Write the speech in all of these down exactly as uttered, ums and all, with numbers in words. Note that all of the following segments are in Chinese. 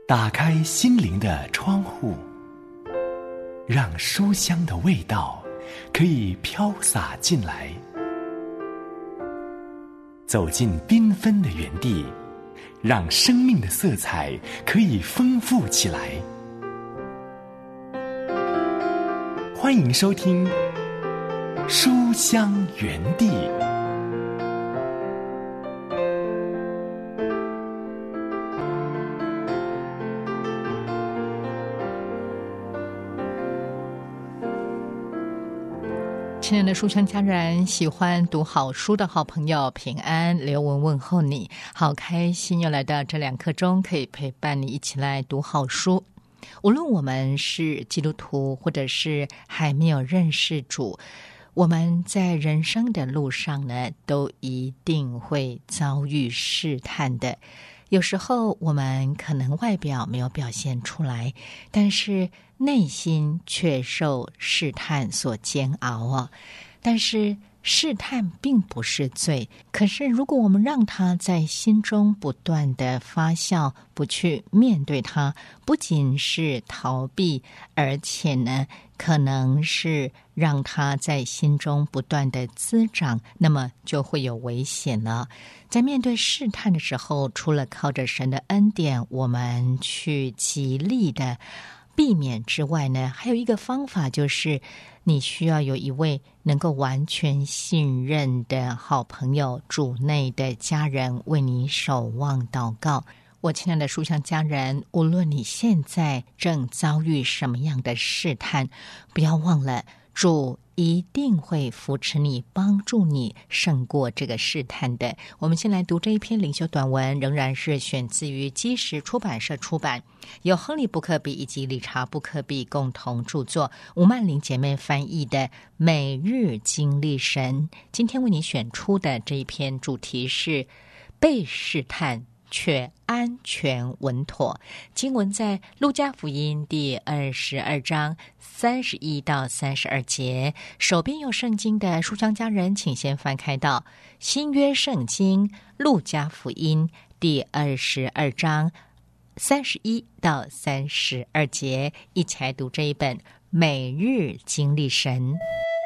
打开心灵的窗户，让书香的味道可以飘洒进来。走进缤纷的园地，让生命的色彩可以丰富起来。欢迎收听书香园地。 亲爱的书香家人，喜欢读好书的好朋友，平安，刘文问候你，好开心又来到这两刻钟，可以陪伴你一起来读好书。无论我们是基督徒，或者是还没有认识主，我们在人生的路上呢，都一定会遭遇试探的。有时候我们可能外表没有表现出来，但是内心却受试探所煎熬啊。但是试探并不是罪，可是如果我们让它在心中不断的发酵，不去面对它，不仅是逃避，而且呢，可能是让它在心中不断的滋长，那么就会有危险了。在面对试探的时候，除了靠着神的恩典，我们去极力的避免之外呢，还有一个方法，就是你需要有一位能够完全信任的好朋友，主内的家人为你守望祷告。我亲爱的书香家人，无论你现在正遭遇什么样的试探，不要忘了，主一定会扶持你，帮助你胜过这个试探的。我们先来读这一篇灵修短文，仍然是选自于基石出版社出版，由亨利·布克比以及理查·布克比共同著作，吴曼玲姐妹翻译的《每日经历神》。今天为你选出的这一篇主题是被试探却安全稳妥。经文在路加福音第二十二章三十一到三十二节。手边有圣经的书香家人，请先翻开到新约圣经路加福音第二十二章三十一到三十二节，一起来读这一本每日经历神。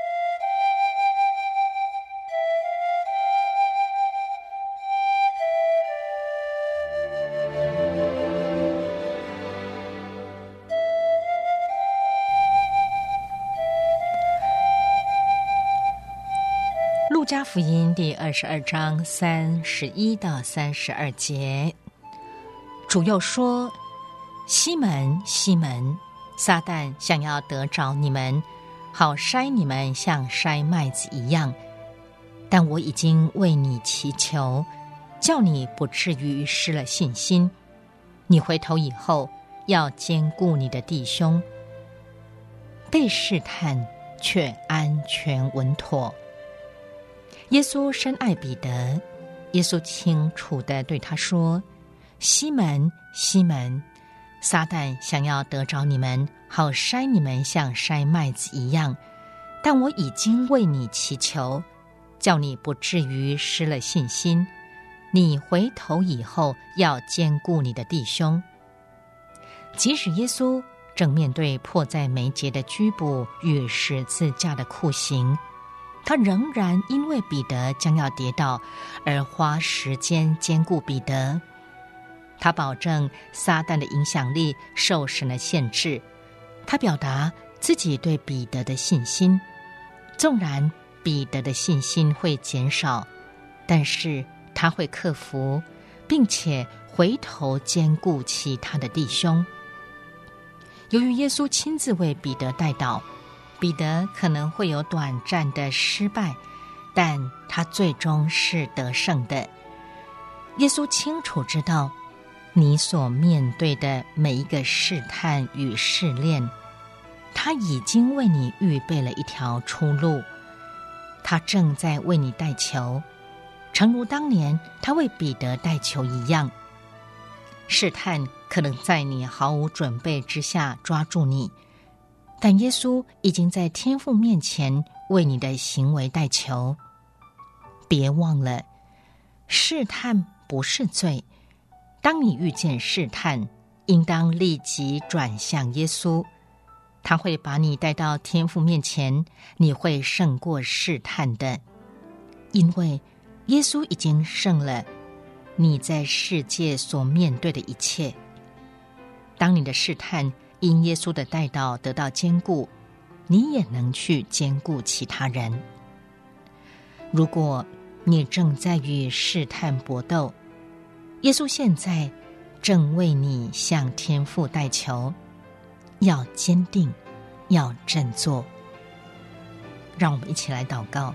路加福音第二十二章三十一到三十二节，主又说：西门，西门，撒旦想要得着你们，好筛你们像筛麦子一样，但我已经为你祈求，叫你不至于失了信心。你回头以后，要坚固你的弟兄。被试探却安全稳妥。耶稣深爱彼得，耶稣清楚地对他说：西门，西门，撒旦想要得着你们，好筛你们像筛麦子一样，但我已经为你祈求，叫你不至于失了信心。你回头以后，要坚固你的弟兄。即使耶稣正面对迫在眉睫的拘捕与十字架的酷刑，他仍然因为彼得将要跌倒而花时间兼顾彼得。他保证撒旦的影响力受神的限制，他表达自己对彼得的信心。纵然彼得的信心会减少，但是他会克服，并且回头兼顾其他的弟兄。由于耶稣亲自为彼得代祷，彼得可能会有短暂的失败，但他最终是得胜的。耶稣清楚知道你所面对的每一个试探与试炼，他已经为你预备了一条出路，他正在为你代求，诚如当年他为彼得代求一样。试探可能在你毫无准备之下抓住你，但耶稣已经在天父面前为你的行为代求。别忘了，试探不是罪。当你遇见试探， 应当立即转向耶稣，他会把你带到天父面前，你会胜过试探的，因为耶稣已经胜了你在世界所面对的一切。当你的试探因耶稣的带导得到坚固，你也能去兼顾其他人。如果你正在与试探搏斗，耶稣现在正为你向天父代求，要坚定，要振作。让我们一起来祷告。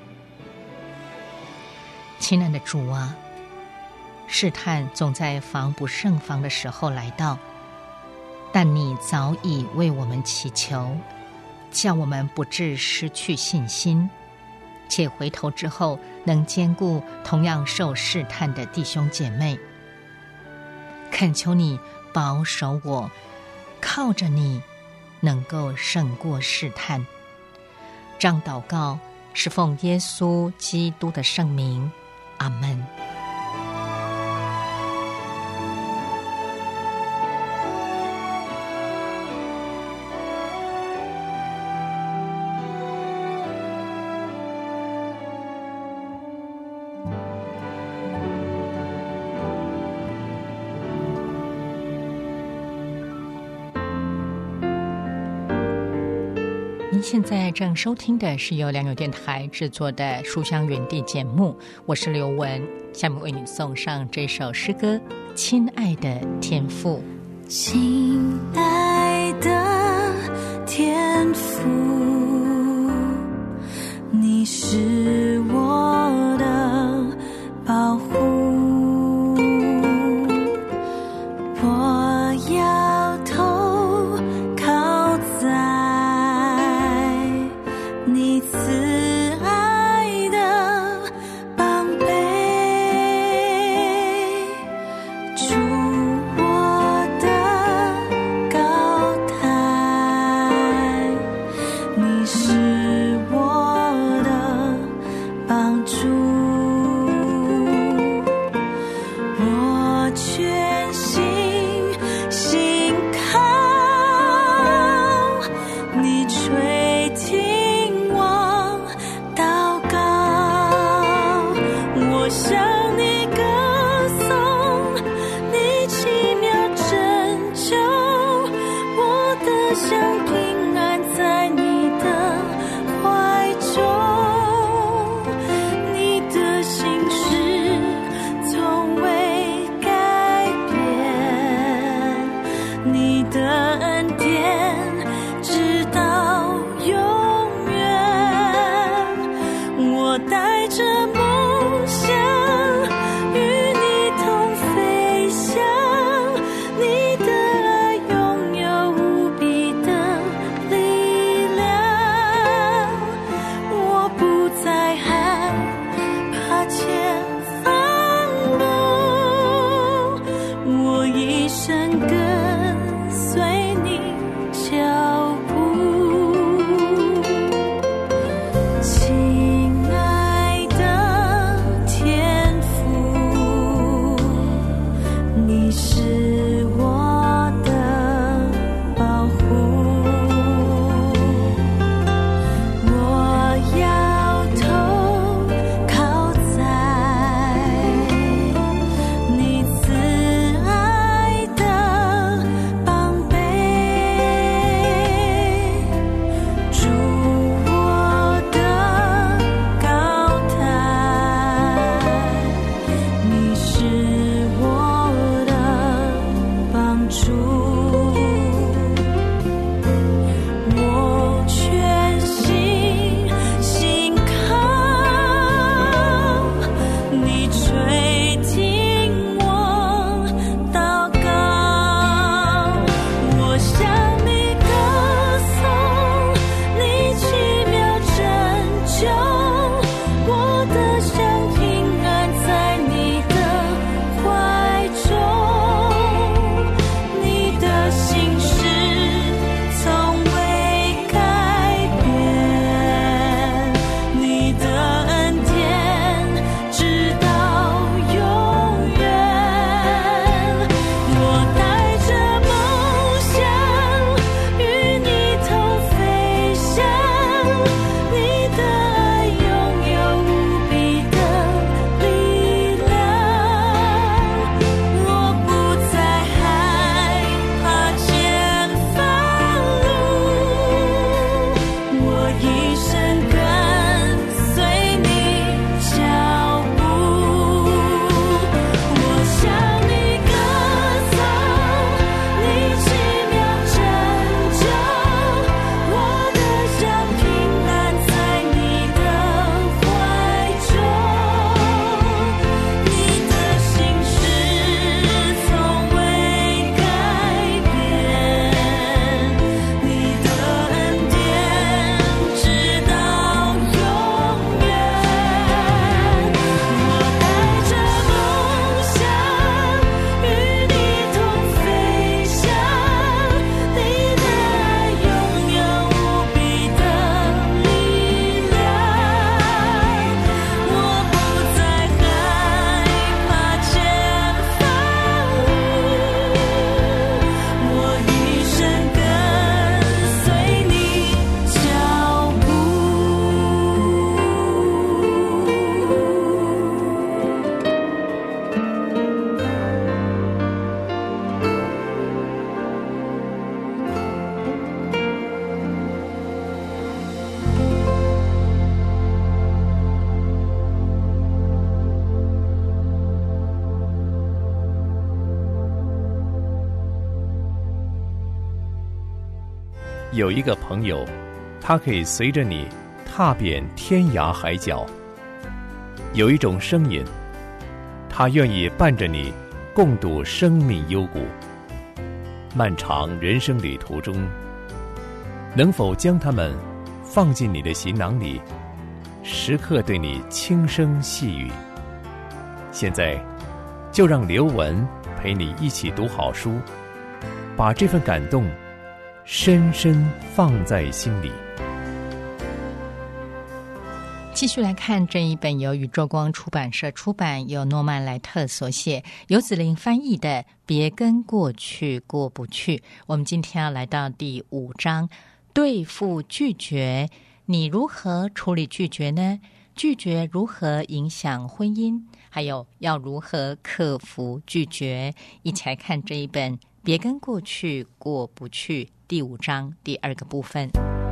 亲爱的主啊，试探总在防不胜防的时候来到，但你早已为我们祈求，叫我们不致失去信心，且回头之后能兼顾同样受试探的弟兄姐妹。恳求你保守我，靠着你能够胜过试探。这样祷告是奉耶稣基督的圣名，阿们。您现在正收听的是由良友电台制作的《书香园地》节目，我是刘雯，下面为你送上这首诗歌《亲爱的天父》。 亲爱的天父，你是我的保护，我要投靠在你慈爱的膀臂，主我的高台，你是我的帮助，我全心信靠你，垂听我祷告，我向你歌颂你奇妙拯救，我的乡平安在你的怀中，你的心事从未改变，你的恩典直到永远，我带着梦想与你同飞翔，你的爱拥有无比的力量，我不再害怕前方路，我一生跟随你脚步。亲爱的天父，你是我的保护，我要投靠在你慈爱的膀臂，主我的高台，你是我的有一个朋友，他可以随着你踏遍天涯海角；有一种声音，他愿意伴着你共度生命幽谷。漫长人生旅途中，能否将它们放进你的行囊里，时刻对你轻声细语？现在就让刘文陪你一起读好书，把这份感动深深放在心里。 继续来看这一本由宇宙光出版社出版，由诺曼莱特所写，游子玲翻译的《别跟过去过不去》。我们今天要来到第五章，对付拒绝，你如何处理拒绝呢？拒绝如何影响婚姻？还有要如何克服拒绝？一起来看这一本《别跟过去过不去》第五章第二个部分。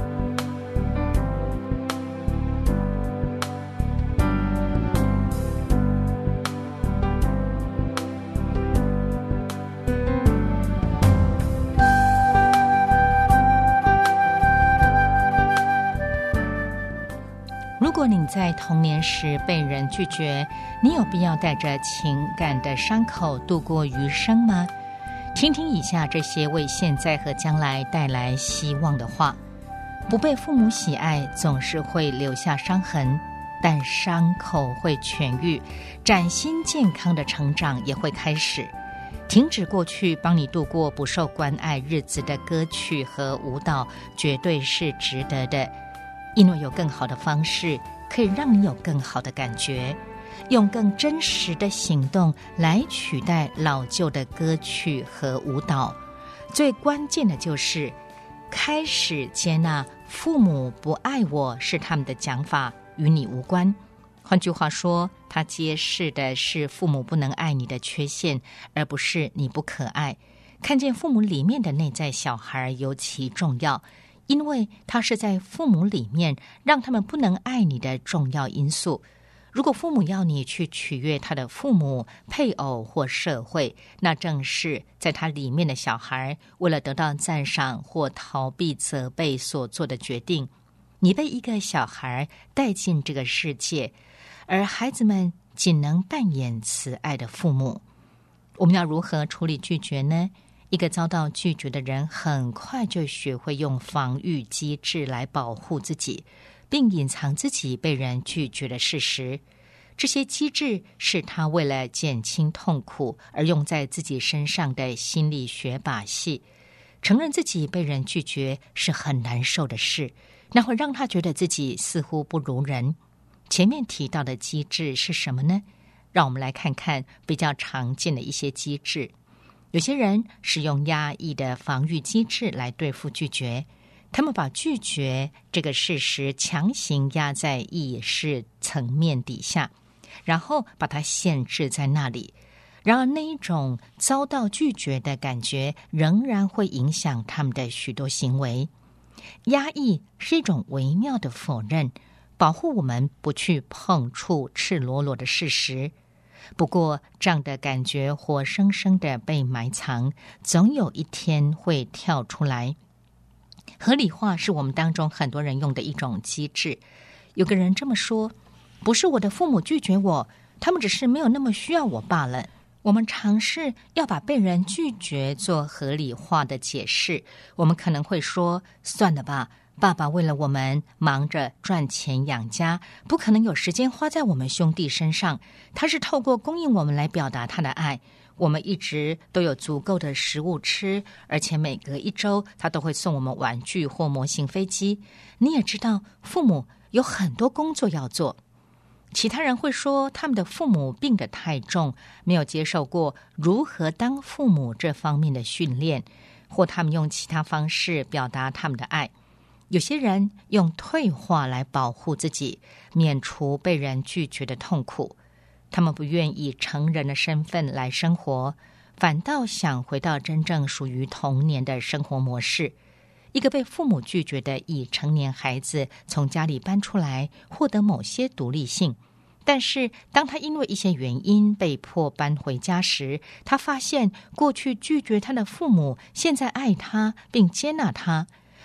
如果你在童年时被人拒绝，你有必要带着情感的伤口度过余生吗？听听以下这些为现在和将来带来希望的话。不被父母喜爱总是会留下伤痕，但伤口会痊愈，崭新健康的成长也会开始。停止过去帮你度过不受关爱日子的歌曲和舞蹈绝对是值得的，因为有更好的方式可以让你有更好的感觉，用更真实的行动来取代老旧的歌曲和舞蹈。最关键的就是开始接纳父母不爱我是他们的讲法，与你无关。换句话说，它揭示的是父母不能爱你的缺陷，而不是你不可爱。看见父母里面的内在小孩尤其重要，因为它是在父母里面让他们不能爱你的重要因素。如果父母要你去取悦他的父母、配偶或社会，那正是在他里面的小孩为了得到赞赏或逃避责备所做的决定。你被一个小孩带进这个世界，而孩子们仅能扮演慈爱的父母。我们要如何处理拒绝呢？一个遭到拒绝的人很快就学会用防御机制来保护自己，并隐藏自己被人拒绝的事实。这些机制是他为了减轻痛苦而用在自己身上的心理学把戏。承认自己被人拒绝是很难受的事，那会让他觉得自己似乎不如人。前面提到的机制是什么呢？让我们来看看比较常见的一些机制。有些人使用压抑的防御机制来对付拒绝，他们把拒绝这个事实强行压在意识层面底下，然后把它限制在那里。然而那一种遭到拒绝的感觉仍然会影响他们的许多行为。压抑是一种微妙的否认，保护我们不去碰触赤裸裸的事实。不过这样的感觉活生生的被埋藏，总有一天会跳出来。合理化是我们当中很多人用的一种机制。有个人这么说，不是我的父母拒绝我，他们只是没有那么需要我罢了。我们尝试要把被人拒绝做合理化的解释。我们可能会说，算了吧，爸爸为了我们忙着赚钱养家，不可能有时间花在我们兄弟身上。他是透过供应我们来表达他的爱。我们一直都有足够的食物吃，而且每隔一周他都会送我们玩具或模型飞机。你也知道，父母有很多工作要做。其他人会说，他们的父母病得太重，没有接受过如何当父母这方面的训练，或他们用其他方式表达他们的爱。有些人用退化来保护自己，免除被人拒绝的痛苦。他们不愿以成人的身份来生活，反倒想回到真正属于童年的生活模式。一个被父母拒绝的已成年孩子从家里搬出来，获得某些独立性，但是当他因为一些原因被迫搬回家时，他发现过去拒绝他的父母现在爱他并接纳他。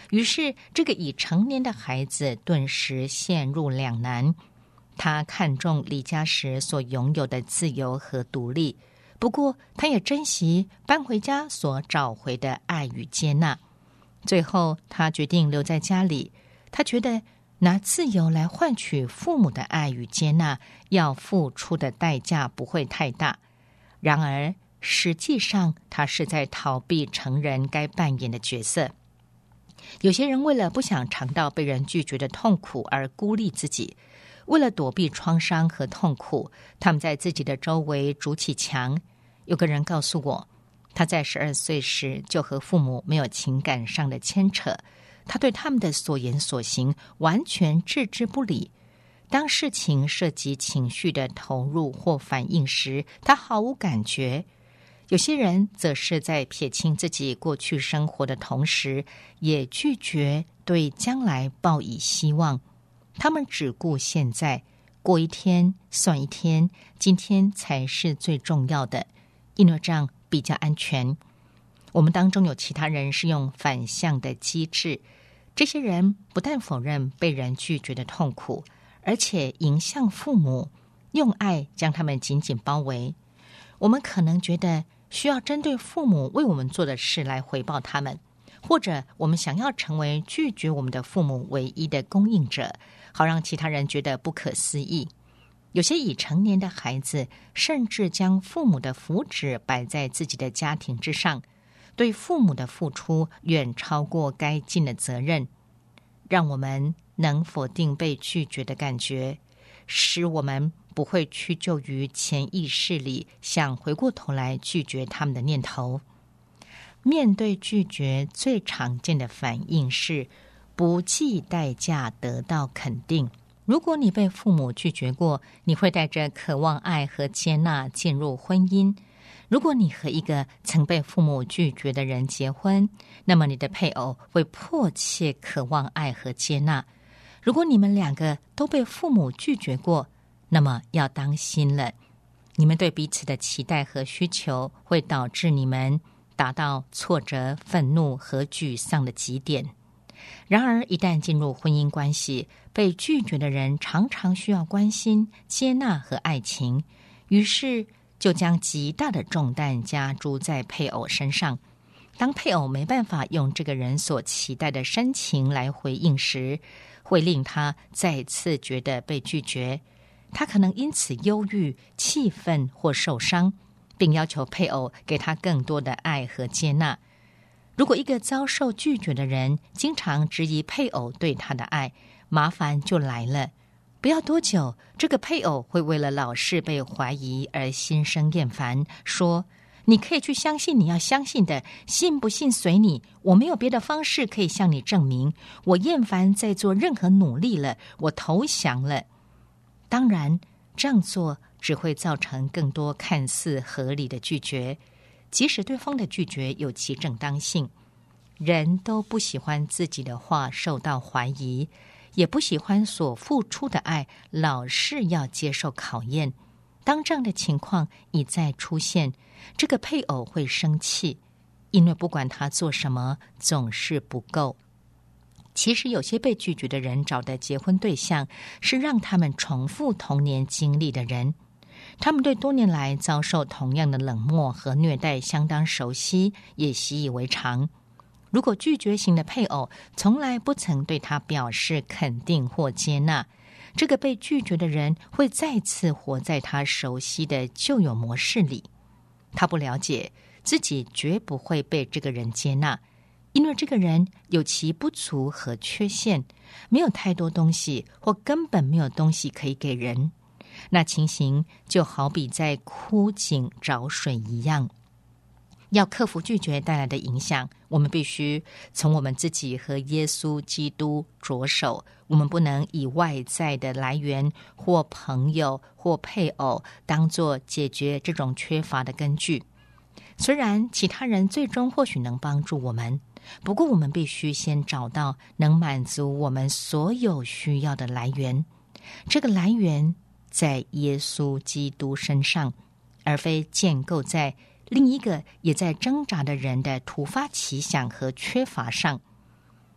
于是这个已成年的孩子顿时陷入两难。他看重离家时所拥有的自由和独立，不过他也珍惜搬回家所找回的爱与接纳。最后他决定留在家里，他觉得拿自由来换取父母的爱与接纳，要付出的代价不会太大。然而实际上他是在逃避成人该扮演的角色。有些人为了不想尝到被人拒绝的痛苦而孤立自己，为了躲避创伤和痛苦，他们在自己的周围筑起墙。有个人告诉我，他在十二岁时就和父母没有情感上的牵扯，他对他们的所言所行完全置之不理。当事情涉及情绪的投入或反应时，他毫无感觉。有些人则是在撇清自己过去生活的同时，也拒绝对将来抱以希望。他们只顾现在，过一天算一天，今天才是最重要的，因为这样比较安全。我们当中有其他人是用反向的机制，这些人不但否认被人拒绝的痛苦，而且迎向父母，用爱将他们紧紧包围。我们可能觉得需要针对父母为我们做的事来回报他们，或者我们想要成为拒绝我们的父母唯一的供应者，好让其他人觉得不可思议。有些已成年的孩子甚至将父母的福祉摆在自己的家庭之上，对父母的付出远超过该尽的责任。让我们能否定被拒绝的感觉，使我们不会屈就于潜意识里想回过头来拒绝他们的念头。面对拒绝，最常见的反应是不计代价得到肯定。如果你被父母拒绝过，你会带着渴望爱和接纳进入婚姻。如果你和一个曾被父母拒绝的人结婚，那么你的配偶会迫切渴望爱和接纳。如果你们两个都被父母拒绝过，那么要当心了。你们对彼此的期待和需求会导致你们达到挫折、愤怒和沮丧的极点。然而一旦进入婚姻关系，被拒绝的人常常需要关心、接纳和爱情，于是就将极大的重担加诸在配偶身上。当配偶没办法用这个人所期待的深情来回应时，会令他再次觉得被拒绝。他可能因此忧郁、气愤或受伤，并要求配偶给他更多的爱和接纳。如果一个遭受拒绝的人经常质疑配偶对他的爱，麻烦就来了。不要多久，这个配偶会为了老是被怀疑而心生厌烦，说你可以去相信你要相信的，信不信随你，我没有别的方式可以向你证明，我厌烦再做任何努力了，我投降了。当然，这样做只会造成更多看似合理的拒绝，即使对方的拒绝有其正当性。人都不喜欢自己的话受到怀疑，也不喜欢所付出的爱老是要接受考验。当这样的情况一再出现，这个配偶会生气，因为不管他做什么总是不够。其实有些被拒绝的人找的结婚对象是让他们重复童年经历的人，他们对多年来遭受同样的冷漠和虐待相当熟悉，也习以为常。如果拒绝型的配偶从来不曾对他表示肯定或接纳，这个被拒绝的人会再次活在他熟悉的旧有模式里。他不了解自己绝不会被这个人接纳，因为这个人有其不足和缺陷，没有太多东西，或根本没有东西可以给人。那情形就好比在枯井找水一样。要克服拒绝带来的影响，我们必须从我们自己和耶稣基督着手。我们不能以外在的来源或朋友或配偶当作解决这种缺乏的根据。虽然其他人最终或许能帮助我们，不过我们必须先找到能满足我们所有需要的来源。这个来源在耶稣基督身上，而非建构在另一个也在挣扎的人的突发奇想和缺乏上。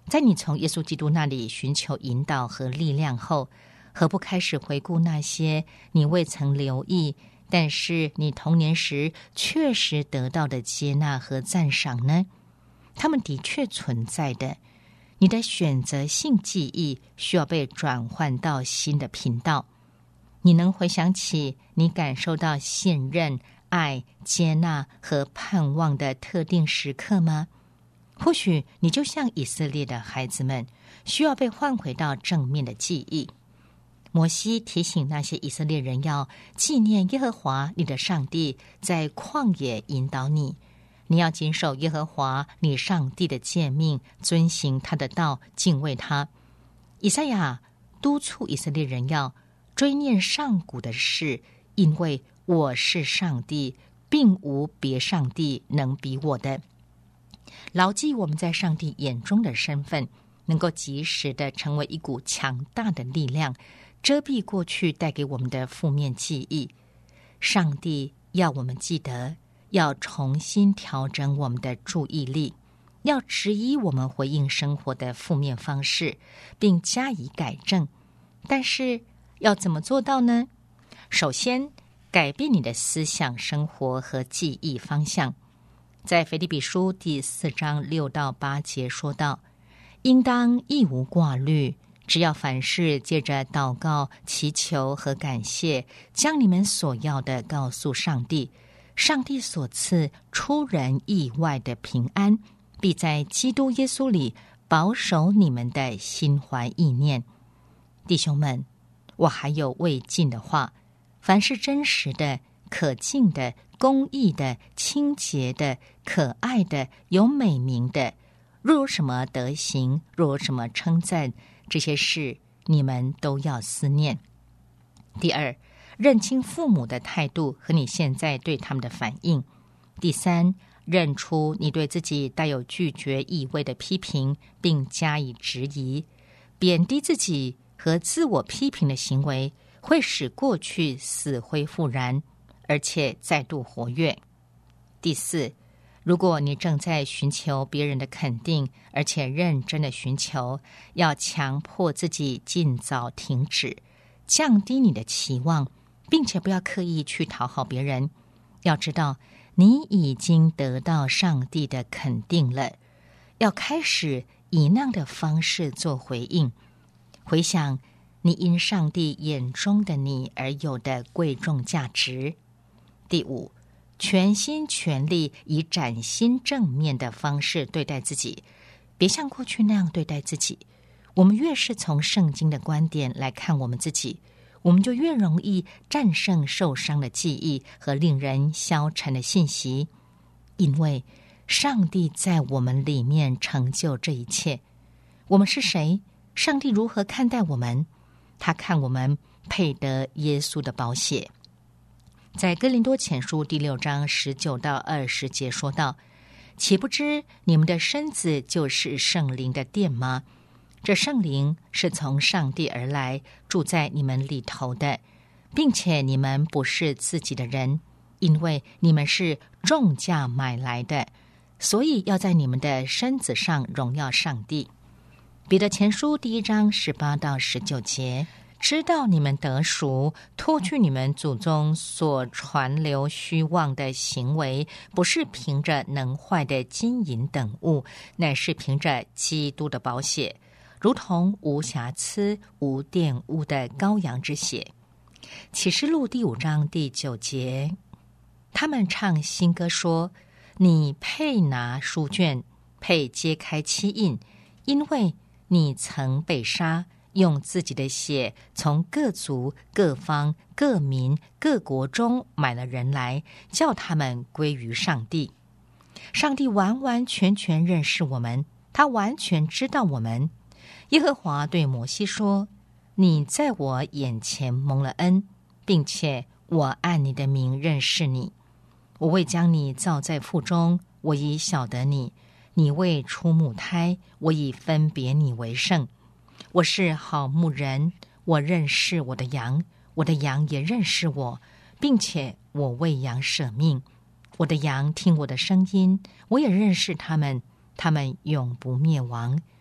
在你从耶稣基督那里寻求引导和力量后，何不开始回顾那些你未曾留意，但是你童年时确实得到的接纳和赞赏呢？它们的确存在的。你的选择性记忆需要被转换到新的频道。你能回想起你感受到信任、爱、接纳和盼望的特定时刻吗？或许你就像以色列的孩子们，需要被换回到正面的记忆。摩西提醒那些以色列人要纪念耶和华你的上帝在旷野引导你，你要谨守耶和华你上帝的诫命，遵行他的道，敬畏他。以赛亚督促以色列人要追念上古的事，因为我是上帝，并无别上帝能比我的。牢记我们在上帝眼中的身份，能够及时的成为一股强大的力量，遮蔽过去带给我们的负面记忆。上帝要我们记得，要重新调整我们的注意力，要质疑我们回应生活的负面方式，并加以改正。但是要怎么做到呢？首先，改变你的思想、生活和记忆方向。在腓立比书第四章六到八节说道：应当一无挂虑，只要凡事借着祷告、祈求和感谢，将你们所要的告诉上帝。上帝所赐出人意外的平安，必在基督耶稣里保守你们的心怀意念。弟兄们，我还有未尽的话：凡是真实的、可敬的、公义的、清洁的、可爱的、有美名的，若有什么德行，若有什么称赞，这些事你们都要思念。第二，认清父母的态度和你现在对他们的反应。第三，认出你对自己带有拒绝意味的批评，并加以质疑。贬低自己和自我批评的行为会使过去死灰复燃，而且再度活跃。第四，如果你正在寻求别人的肯定，而且认真的寻求，要强迫自己尽早停止，降低你的期望，并且不要刻意去讨好别人。要知道，你已经得到上帝的肯定了，要开始以那样的方式做回应。回想你因上帝眼中的你而有的贵重价值。第五，全心全力以崭新正面的方式对待自己，别像过去那样对待自己。我们越是从圣经的观点来看我们自己，我们就越容易战胜受伤的记忆和令人消沉的信息，因为上帝在我们里面成就这一切。我们是谁？上帝如何看待我们？他看我们配得耶稣的宝血。在哥林多前书第六章十九到二十节说道：岂不知你们的身子就是圣灵的殿吗？这圣灵是从上帝而来，住在你们里头的，并且你们不是自己的人，因为你们是重价买来的，所以要在你们的身子上荣耀上帝。彼得前书第一章十八到十九节：知道你们得赎，脱去你们祖宗所传流虚妄的行为，不是凭着能坏的金银等物，乃是凭着基督的宝血，如同无瑕疵无玷污的羔羊之血。启示录第五章第九节，他们唱新歌说：你配拿书卷，配揭开七印，因为你曾被杀，用自己的血从各族、各方、各民、各国中买了人来，叫他们归于上帝。上帝完完全全认识我们，他完全知道我们。耶和华对摩西说：你在我眼前蒙了恩，并且我按你的名认识你。我未将你造在腹中，我已晓得你；你未出母胎，我已分别你为圣。我是好牧人，我认识我的羊，我的羊也认识我，并且我为羊舍命。我的羊听我的声音，我也认识他们，他们永不灭亡。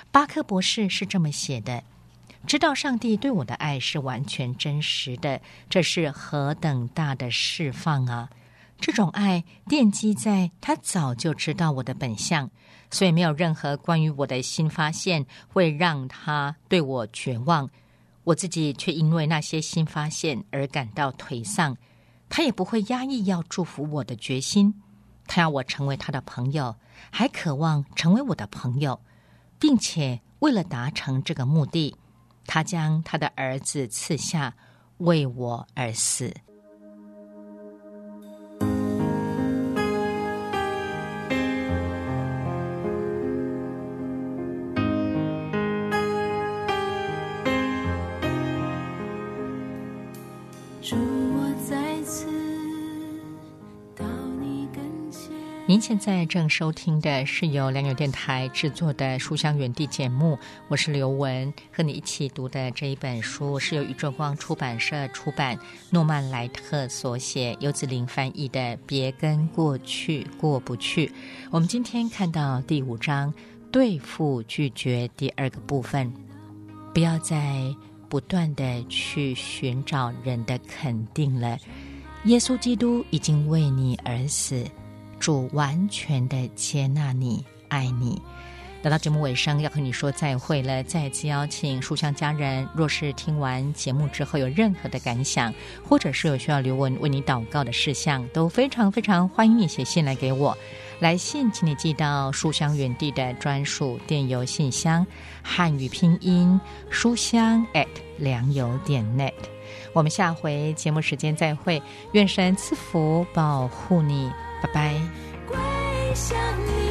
巴克博士是这么写的：知道上帝对我的爱是完全真实的，这是何等大的释放啊！这种爱奠基在他早就知道我的本相，所以没有任何关于我的新发现会让他对我绝望。我自己却因为那些新发现而感到颓丧。他也不会压抑要祝福我的决心，他要我成为他的朋友，还渴望成为我的朋友，并且为了达成这个目的，他将他的儿子赐下，为我而死。您现在正收听的是由良友电台制作的书香园地节目，我是刘文，和你一起读的这一本书是由宇宙光出版社出版，诺曼莱特所写，游子林翻译的《别跟过去过不去》。我们今天看到第五章，对付拒绝第二个部分，不要再不断的去寻找人的肯定了，耶稣基督已经为你而死，主完全的接纳你，爱你。来到节目尾声，要和你说再会了。再次邀请书香家人，若是听完节目之后有任何的感想，或者是有需要刘文为你祷告的事项，都非常非常欢迎你写信来给我。来信请你寄到书香园地的专属电邮信箱，汉语拼音书香 at 良友点 net。 我们下回节目时间再会，愿神赐福保护你，拜拜。 归向你。